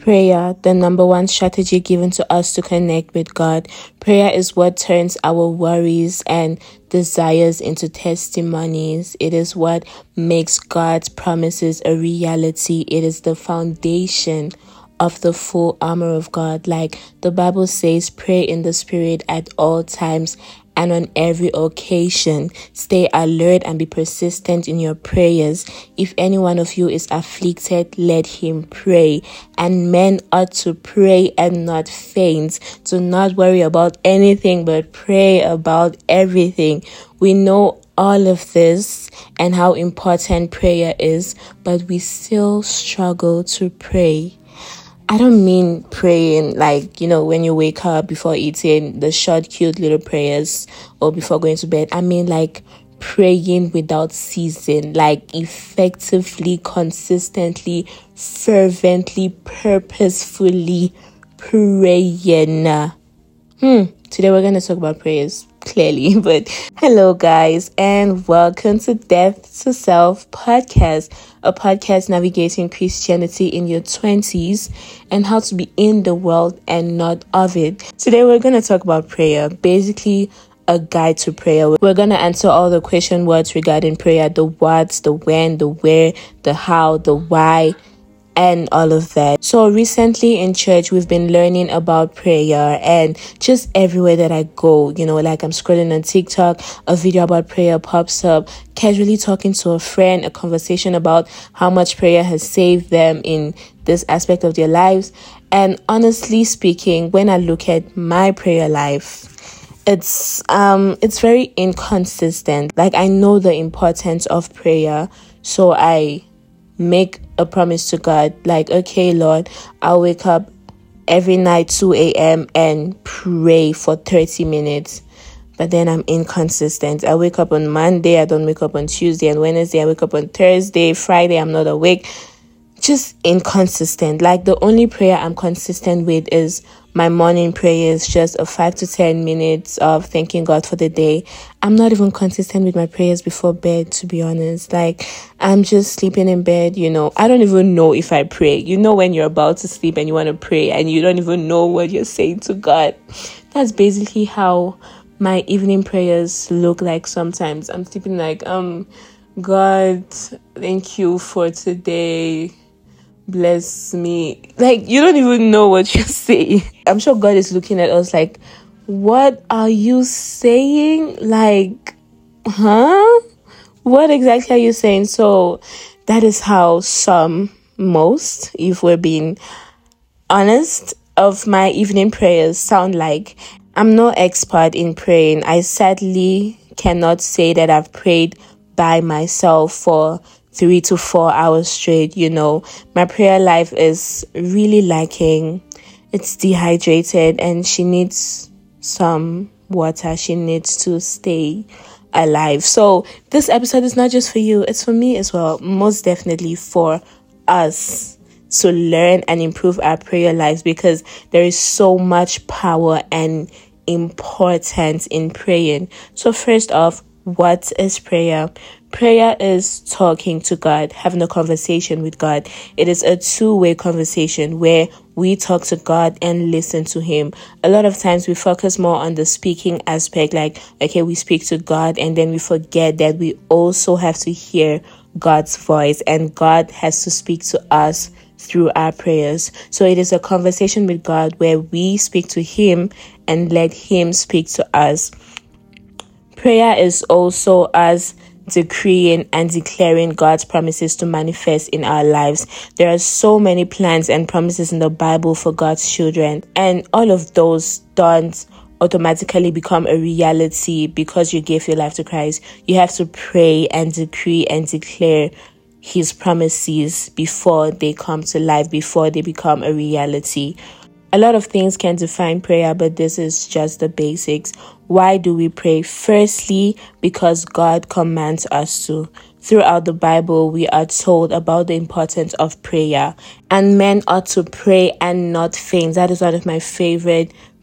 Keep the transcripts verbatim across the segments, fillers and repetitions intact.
Prayer, the number one strategy given to us to connect with God. Prayer is what turns our worries and desires into testimonies. It is what makes God's promises a reality. It is the foundation of the full armor of God. Like the Bible says, pray in the Spirit at all times and on every occasion. Stay alert and be persistent in your prayers. If any one of you is afflicted, let him pray. And men ought to pray and not faint. Do not worry about anything, but pray about everything. We know all of this and how important prayer is, but we still struggle to pray. I don't mean praying like, you know, when you wake up before eating, the short, cute little prayers, or before going to bed. I mean like praying without ceasing, like effectively, consistently, fervently, purposefully praying. Hmm. Today we're going to talk about prayers, clearly. But hello, guys, and welcome to Death to Self podcast, a podcast navigating Christianity in your twenties and how to be in the world and not of it. Today we're going to talk about prayer, basically a guide to prayer. We're going to answer all the question words regarding prayer, the what, the when, the where, the how, the why, and all of that. So recently in church, we've been learning about prayer, and just everywhere that I go, you know, like I'm scrolling on TikTok, a video about prayer pops up, casually talking to a friend, a conversation about how much prayer has saved them in this aspect of their lives. And honestly speaking, when I look at my prayer life, it's um it's very inconsistent. Like I know the importance of prayer, so I make a promise to God, like, okay, Lord, I'll wake up every night two a.m. and pray for thirty minutes. But then I'm inconsistent. I wake up on Monday, I don't wake up on Tuesday and Wednesday, I wake up on Thursday, Friday, I'm not awake. Just inconsistent. Like the only prayer I'm consistent with is my morning prayers, just a five to ten minutes of thanking God for the day. I'm not even consistent with my prayers before bed, to be honest. Like I'm just sleeping in bed, you know. I don't even know if I pray. You know, when you're about to sleep and you want to pray and you don't even know what you're saying to God. That's basically how my evening prayers look like sometimes. I'm sleeping like, um, God, thank you for today. Bless me. Like, you don't even know what you're saying. I'm sure God is looking at us like, what are you saying? Like, huh? What exactly are you saying? So that is how some, most, if we're being honest, of my evening prayers sound like. I'm no expert in praying. I sadly cannot say that I've prayed by myself for three to four hours straight. You know, my prayer life is really lacking. It's dehydrated and she needs some water. She needs to stay alive. So this episode is not just for you, it's for me as well. Most definitely for us to learn and improve our prayer lives, because there is so much power and importance in praying. So first off, what is prayer? Prayer is talking to God, having a conversation with God. It is a two-way conversation where we talk to God and listen to him. A lot of times we focus more on the speaking aspect, like, okay, we speak to God, and then we forget that we also have to hear God's voice, and God has to speak to us through our prayers. So it is a conversation with God where we speak to him and let him speak to us. Prayer is also us decreeing and declaring God's promises to manifest in our lives. There are so many plans and promises in the Bible for God's children, and all of those don't automatically become a reality because you gave your life to Christ. You have to pray and decree and declare his promises before they come to life, before they become a reality. A lot of things can define prayer, but this is just the basics. Why do we pray? Firstly, because God commands us to. Throughout the Bible, we are told about the importance of prayer, and men ought to pray and not faint. That is one of my favorite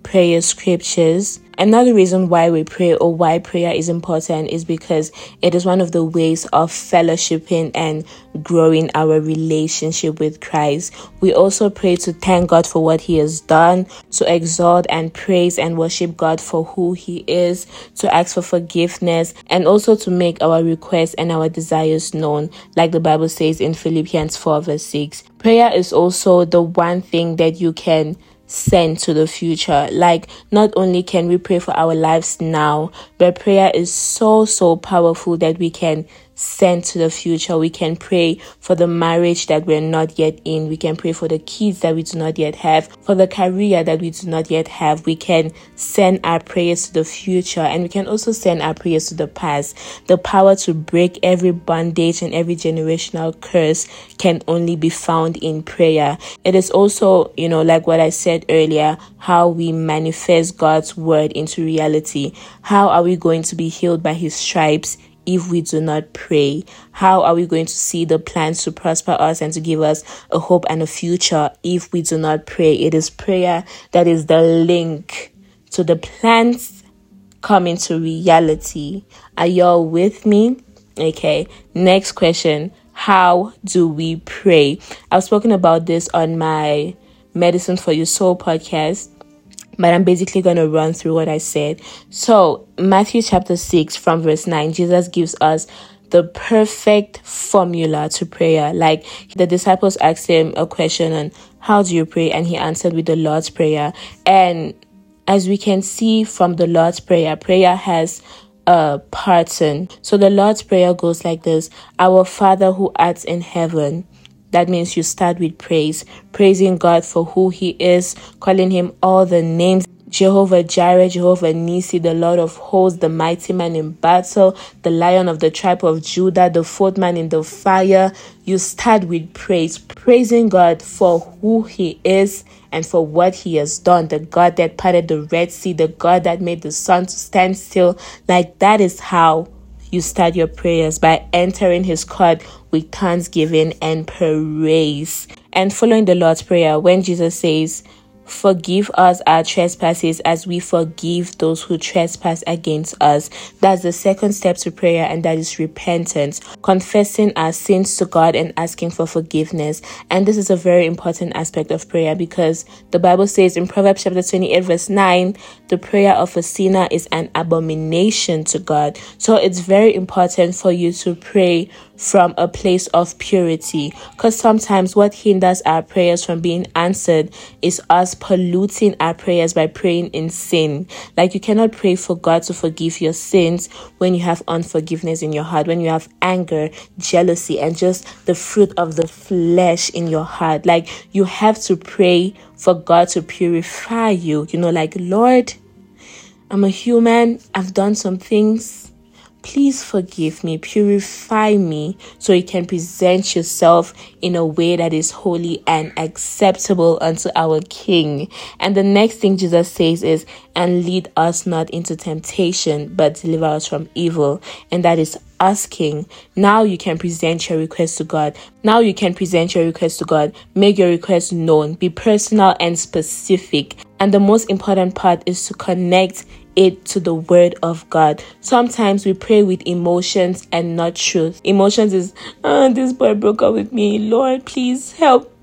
prayer scriptures. Another reason why we pray or why prayer is important is because it is one of the ways of fellowshipping and growing our relationship with Christ. We also pray to thank God for what He has done, to exalt and praise and worship God for who He is, to ask for forgiveness, and also to make our requests and our desires known, like the Bible says in Philippians four verse six. Prayer is also the one thing that you can send to the future. Like, not only can we pray for our lives now, but prayer is so so powerful that we can send to the future. We can pray for the marriage that we're not yet in. We can pray for the kids that we do not yet have, for the career that we do not yet have. We can send our prayers to the future, and we can also send our prayers to the past. The power to break every bondage and every generational curse can only be found in prayer. It is also, you know, like what I said earlier, how we manifest God's word into reality. How are we going to be healed by His stripes if we do not pray? How are we going to see the plans to prosper us and to give us a hope and a future if we do not pray? It is prayer that is the link to the plans coming to reality. Are y'all with me? Okay, next question. How do we pray? I've spoken about this on my Medicine for Your Soul podcast, but I'm basically going to run through what I said. So, Matthew chapter six from verse nine, Jesus gives us the perfect formula to prayer. Like, the disciples asked Him a question on how do you pray? And He answered with the Lord's Prayer. And as we can see from the Lord's Prayer, prayer has a pattern. So the Lord's Prayer goes like this: Our Father who art in heaven. That means you start with praise, praising God for who He is, calling Him all the names. Jehovah Jireh, Jehovah Nisi, the Lord of hosts, the mighty man in battle, the Lion of the tribe of Judah, the fourth man in the fire. You start with praise, praising God for who He is and for what He has done. The God that parted the Red Sea, the God that made the sun to stand still. Like, that is how you start your prayers, by entering His court with thanksgiving and praise. And following the Lord's Prayer, when Jesus says, forgive us our trespasses as we forgive those who trespass against us. That's the second step to prayer, and that is repentance, confessing our sins to God and asking for forgiveness. And this is a very important aspect of prayer, because the Bible says in Proverbs chapter twenty-eight verse nine, the prayer of a sinner is an abomination to God. So it's very important for you to pray from a place of purity, because sometimes what hinders our prayers from being answered is us polluting our prayers by praying in sin. Like, you cannot pray for God to forgive your sins when you have unforgiveness in your heart, when you have anger, jealousy, and just the fruit of the flesh in your heart. Like, you have to pray for God to purify you. You know, like, Lord, I'm a human, I've done some things. Please forgive me, purify me, so you can present yourself in a way that is holy and acceptable unto our King. And the next thing Jesus says is, and lead us not into temptation, but deliver us from evil. And that is asking. Now you can present your request to God. Now you can present your request to God. Make your request known. Be personal and specific. And the most important part is to connect it to the word of God. Sometimes we pray with emotions and not truth. Emotions is, oh, this boy broke up with me. Lord, please help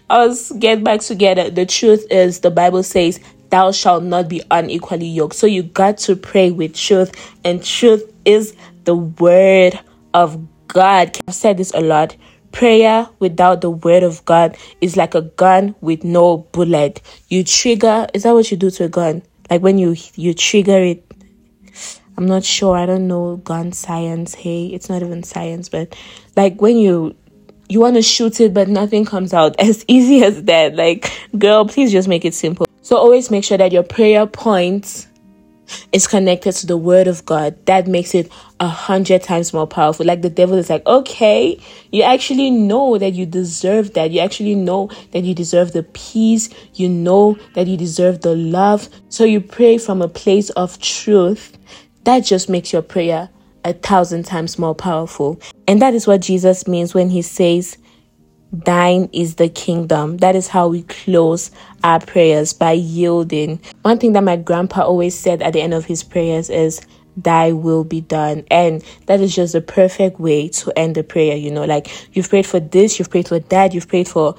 us get back together. The truth is, the Bible says, thou shalt not be unequally yoked. So you got to pray with truth, and truth is the word of God. I've said this a lot. Prayer without the word of God is like a gun with no bullet. You trigger, is that what you do to a gun? Like when you you trigger it, I'm not sure, I don't know gun science, hey, it's not even science, but like when you you want to shoot it but nothing comes out, as easy as that. Like, girl, please just make it simple. So always make sure that your prayer point is connected to the word of God. That makes it a hundred times more powerful. Like, the devil is like, okay, you actually know that you deserve that. You actually know that you deserve the peace. You know that you deserve the love. So you pray from a place of truth. That just makes your prayer a thousand times more powerful. And that is what Jesus means when he says, thine is the kingdom. That is how we close our prayers, by yielding. One thing that my grandpa always said at the end of his prayers is, thy will be done. And that is just the perfect way to end the prayer. You know, like, you've prayed for this, you've prayed for that, you've prayed for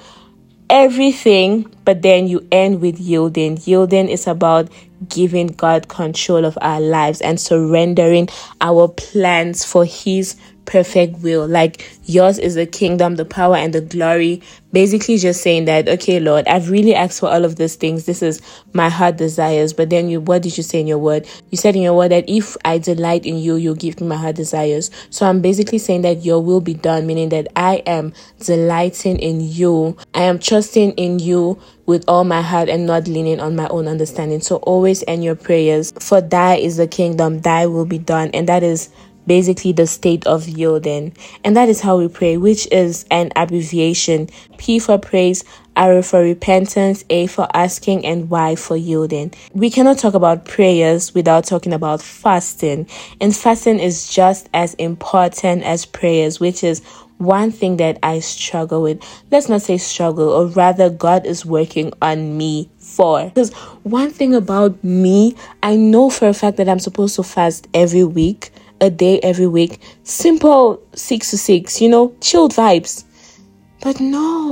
everything, but then you end with yielding. Yielding is about giving God control of our lives and surrendering our plans for his perfect will. Like, yours is the kingdom, the power, and the glory. Basically just saying that, okay, Lord, I've really asked for all of these things. This is my heart desires. But then you, what did you say in your word? You said in your word that if I delight in you, you'll give me my heart desires. So I'm basically saying that your will be done, meaning that I am delighting in you. I am trusting in you with all my heart and not leaning on my own understanding. So always end your prayers, for thy is the kingdom, thy will be done. And that is basically the state of yielding. And that is how we pray, which is an abbreviation: P for praise, R for repentance, A for asking, and Y for yielding. We cannot talk about prayers without talking about fasting. And fasting is just as important as prayers, which is one thing that I struggle with. Let's not say struggle, or rather God is working on me for. Because one thing about me, I know for a fact that I'm supposed to fast every week, a day every week, simple six to six, you know, chilled vibes. But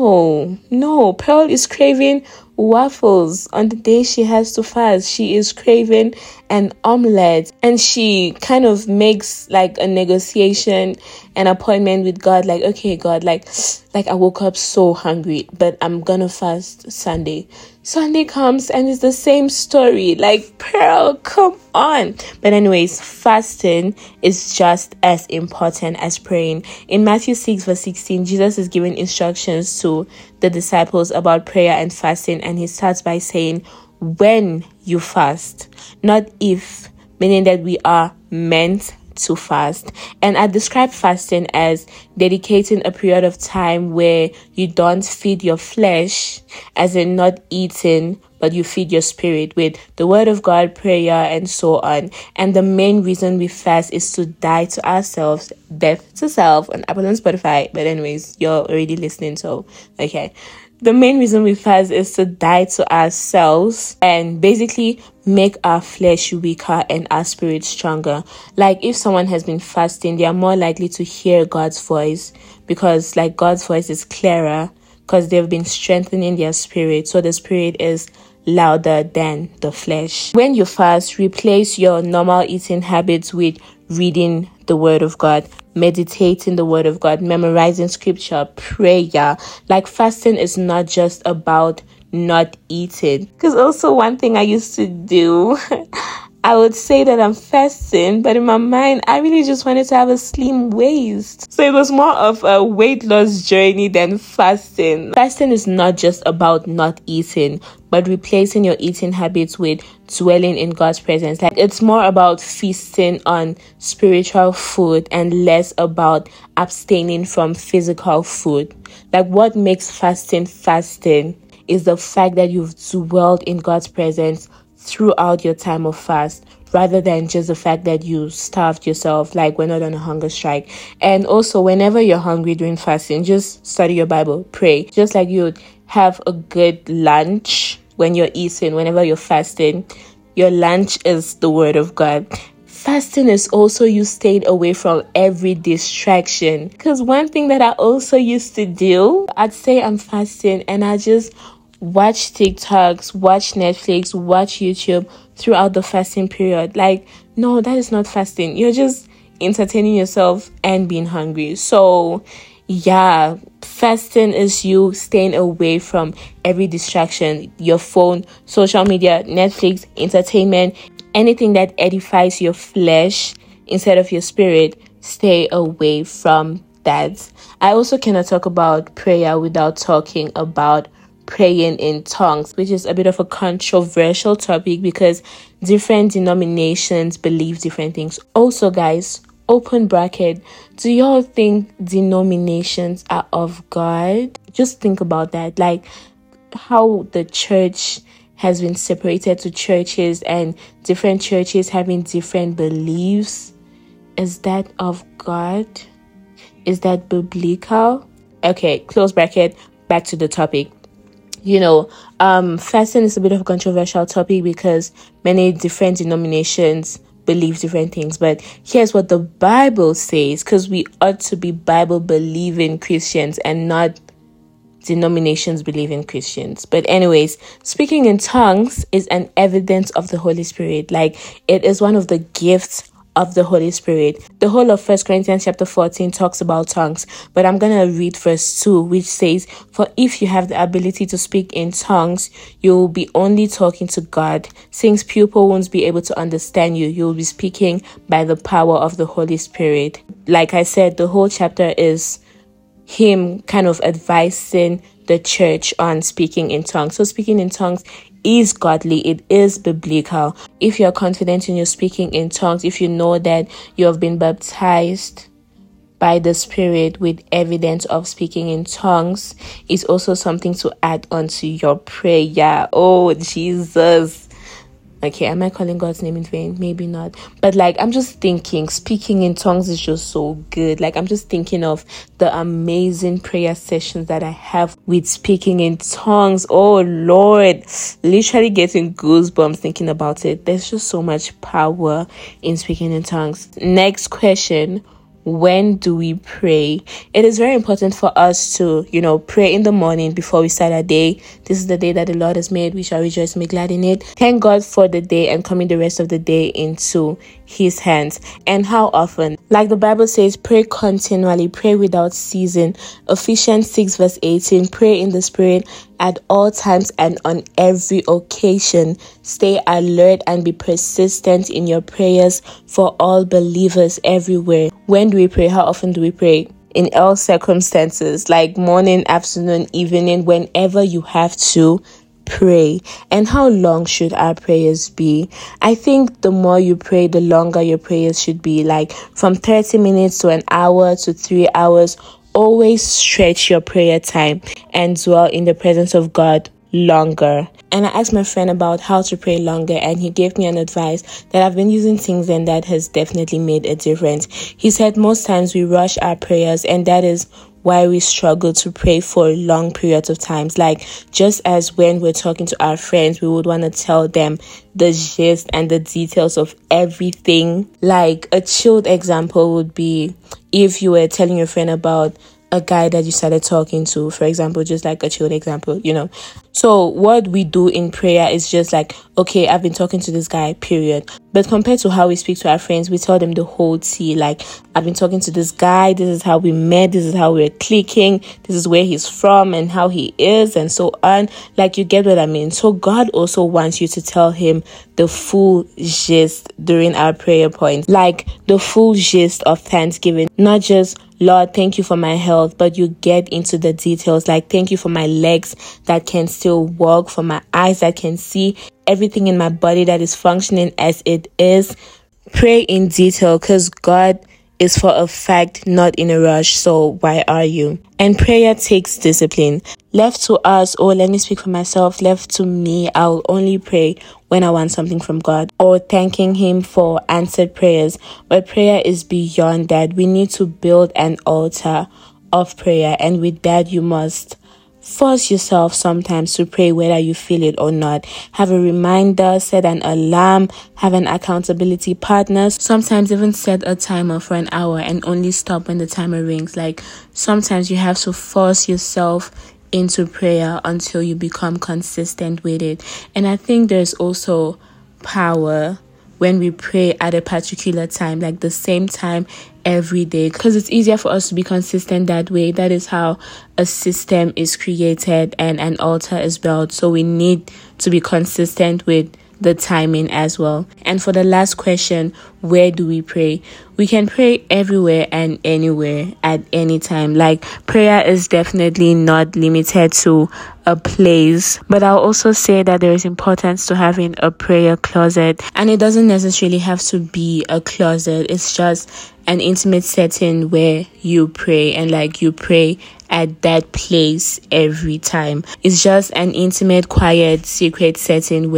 no, no, Pearl is craving waffles on the day she has to fast. She is craving an omelette, and she kind of makes like a negotiation, an appointment with God, like, okay, God, like, like I woke up so hungry, but I'm gonna fast Sunday. Sunday comes and it's the same story. Like, Pearl, come on. But anyways, fasting is just as important as praying. In Matthew six verse sixteen, Jesus is giving instructions to the disciples about prayer and fasting, and he starts by saying, when you fast, not if, meaning that we are meant to fast. And I describe fasting as dedicating a period of time where you don't feed your flesh, as in not eating, but you feed your spirit with the word of God, prayer, and so on. And the main reason we fast is to die to ourselves, death to self, on Apple and Spotify. But anyways, you're already listening, so okay. The main reason we fast is to die to ourselves and basically make our flesh weaker and our spirit stronger. Like, if someone has been fasting, they are more likely to hear God's voice, because like God's voice is clearer, because they've been strengthening their spirit. So the spirit is louder than the flesh. When you fast, replace your normal eating habits with reading the word of God, meditating the word of God, memorizing scripture, prayer. Like, fasting is not just about not eating. Because also one thing I used to do, I would say that I'm fasting, but in my mind, I really just wanted to have a slim waist. So it was more of a weight loss journey than fasting. Fasting is not just about not eating, but replacing your eating habits with dwelling in God's presence. Like, it's more about feasting on spiritual food and less about abstaining from physical food. Like, what makes fasting fasting is the fact that you've dwelled in God's presence throughout your time of fast, rather than just the fact that you starved yourself. Like, we're not on a hunger strike. And also, whenever you're hungry during fasting, just study your Bible, pray. Just like you would have a good lunch when you're eating, whenever you're fasting, your lunch is the word of God. Fasting is also you staying away from every distraction. Because one thing that I also used to do, I'd say I'm fasting and I just watch TikToks, watch Netflix, watch YouTube throughout the fasting period. Like, no, that is not fasting. You're just entertaining yourself and being hungry. So yeah, fasting is you staying away from every distraction, your phone, social media, Netflix, entertainment, anything that edifies your flesh instead of your spirit. Stay away from that. I also cannot talk about prayer without talking about praying in tongues, which is a bit of a controversial topic because different denominations believe different things. Also, guys, open bracket, do y'all think denominations are of God? Just think about that. Like, how the church has been separated to churches and different churches having different beliefs. Is that of God? Is that biblical? Okay, close bracket, back to the topic. You know, um, fasting is a bit of a controversial topic because many different denominations believe different things. But here's what the Bible says, because we ought to be Bible-believing Christians and not denominations believing Christians. But anyways, speaking in tongues is an evidence of the Holy Spirit. Like, it is one of the gifts of the Holy Spirit. The whole of First Corinthians chapter fourteen talks about tongues, but I'm going to read verse two, which says, "For if you have the ability to speak in tongues, you will be only talking to God. Since people won't be able to understand you, you will be speaking by the power of the Holy Spirit." Like I said, the whole chapter is him kind of advising the church on speaking in tongues. So speaking in tongues is godly, it is biblical. If you're confident in your speaking in tongues, if you know that you have been baptized by the Spirit with evidence of speaking in tongues, is also something to add onto your prayer. Oh, Jesus. Okay, am I calling God's name in vain? Maybe not. But like, I'm just thinking, speaking in tongues is just so good. Like, I'm just thinking of the amazing prayer sessions that I have with speaking in tongues. Oh, Lord. Literally getting goosebumps thinking about it. There's just so much power in speaking in tongues. Next question. When do we pray? It is very important for us to, you know, pray in the morning before we start our day. This is the day that the Lord has made. We shall rejoice and be glad in it. Thank God for the day and commit the rest of the day into His hands. And how often? Like the Bible says, pray continually, pray without ceasing. Ephesians six verse eighteen, pray in the Spirit at all times and on every occasion. Stay alert and be persistent in your prayers for all believers everywhere. When do we pray? How often do we pray? In all circumstances, like morning, afternoon, evening, whenever you have to pray. And how long should our prayers be? I think the more you pray, the longer your prayers should be. Like from thirty minutes to an hour to three hours. Always stretch your prayer time and dwell in the presence of God longer. And I asked my friend about how to pray longer, and he gave me an advice that I've been using since then that has definitely made a difference. He said most times we rush our prayers, and that is why we struggle to pray for long periods of times. Like, just as when we're talking to our friends, we would want to tell them the gist and the details of everything. Like, a chilled example would be if you were telling your friend about a guy that you started talking to, for example, just like a chilled example, you know. So what we do in prayer is just like, okay, I've been talking to this guy, period. But compared to how we speak to our friends, we tell them the whole tea. Like, I've been talking to this guy, this is how we met, this is how we're clicking, this is where he's from and how he is, and so on. Like, you get what I mean? So God also wants you to tell him the full gist during our prayer points. Like, the full gist of thanksgiving, not just, Lord, thank you for my health, but you get into the details. Like, thank you for my legs that can still walk, for my eyes that can see, everything in my body that is functioning as it is. Pray in detail, because God is for a fact not in a rush. So why are you? And prayer takes discipline. Left to us, or let me speak for myself, left to me, I'll only pray when I want something from God or thanking Him for answered prayers. But prayer is beyond that. We need to build an altar of prayer, and with that you must force yourself sometimes to pray whether you feel it or not. Have a reminder, set an alarm, have an accountability partner. Sometimes even set a timer for an hour and only stop when the timer rings. Like, sometimes you have to force yourself into prayer until you become consistent with it. And I think there's also power when we pray at a particular time, like the same time every day, because it's easier for us to be consistent that way. That is how a system is created and an altar is built. So we need to be consistent with the timing as well. And for the last question, where do we pray? We can pray everywhere and anywhere at any time. Like, prayer is definitely not limited to a place, but I'll also say that there is importance to having a prayer closet, and it doesn't necessarily have to be a closet. It's just an intimate setting where you pray, and like you pray at that place every time. It's just an intimate, quiet, secret setting where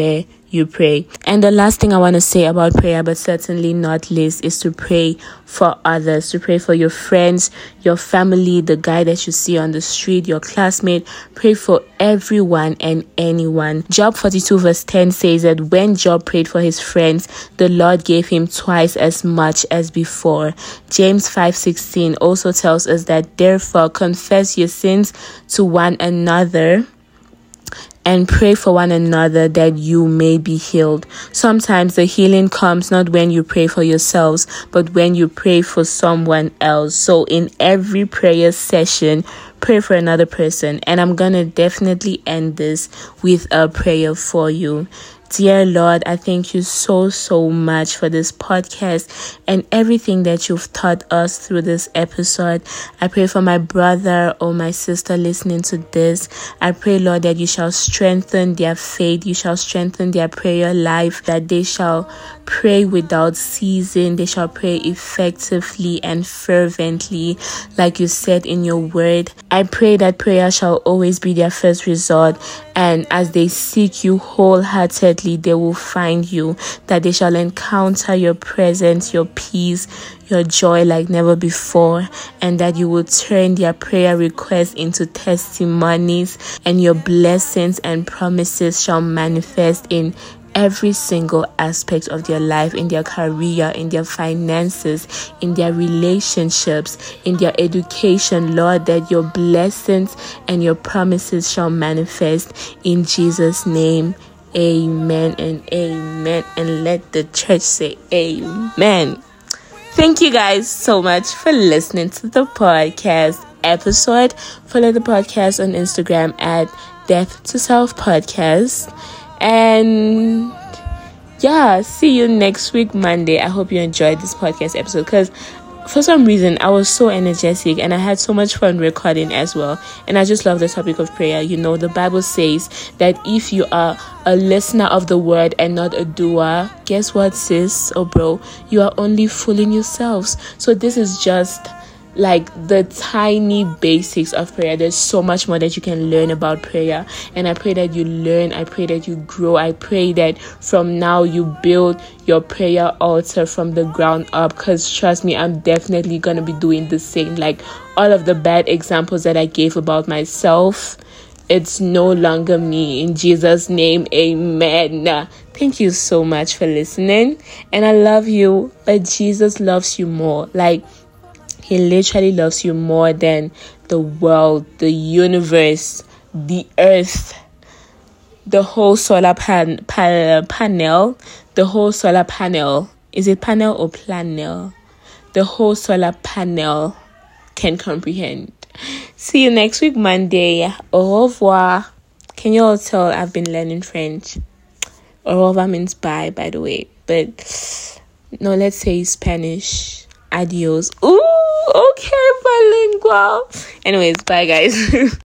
you pray. And the last thing I want to say about prayer, but certainly not least, is to pray for others, to pray for your friends, your family, the guy that you see on the street, your classmate. Pray for everyone and anyone. Job forty-two verse ten says that when Job prayed for his friends, the Lord gave him twice as much as before. James five sixteen also tells us that therefore confess your sins to one another and pray for one another that you may be healed. Sometimes the healing comes not when you pray for yourselves, but when you pray for someone else. So in every prayer session, pray for another person. And I'm going to definitely end this with a prayer for you. Dear Lord, I thank you so, so much for this podcast and everything that you've taught us through this episode. I pray for my brother or my sister listening to this. I pray, Lord, that you shall strengthen their faith. You shall strengthen their prayer life, that they shall pray without ceasing. They shall pray effectively and fervently, like you said in your word. I pray that prayer shall always be their first resort, and as they seek you wholeheartedly, they will find you, that they shall encounter your presence, your peace, your joy like never before, and that you will turn their prayer requests into testimonies, and your blessings and promises shall manifest in every single aspect of their life, in their career, in their finances, in their relationships, in their education, Lord, that your blessings and your promises shall manifest in Jesus' name. Amen and amen. And let the church say amen. Thank you guys so much for listening to the podcast episode. Follow the podcast on Instagram at Death to Self Podcast. And yeah, see you next week, Monday. I hope you enjoyed this podcast episode, because for some reason I was so energetic and I had so much fun recording as well. And I just love the topic of prayer. You know, the Bible says that if you are a listener of the word and not a doer, guess what, sis or bro? You are only fooling yourselves. So this is just like the tiny basics of prayer. There's so much more that you can learn about prayer, and I pray that you learn. I pray that you grow. I pray that from now you build your prayer altar from the ground up, because trust me, I'm definitely gonna be doing the same. Like all of the bad examples that I gave about myself, it's no longer me. In Jesus' name, amen. Thank you so much for listening, and I love you, but Jesus loves you more. Like, he literally loves you more than the world, the universe, the earth, the whole solar pan, pan, panel, the whole solar panel. Is it panel or planel? The whole solar panel can comprehend. See you next week, Monday. Au revoir. Can you all tell I've been learning French? Au revoir means bye, by the way. But no, let's say Spanish. Adios. Ooh, okay, bilingual. Anyways, bye guys.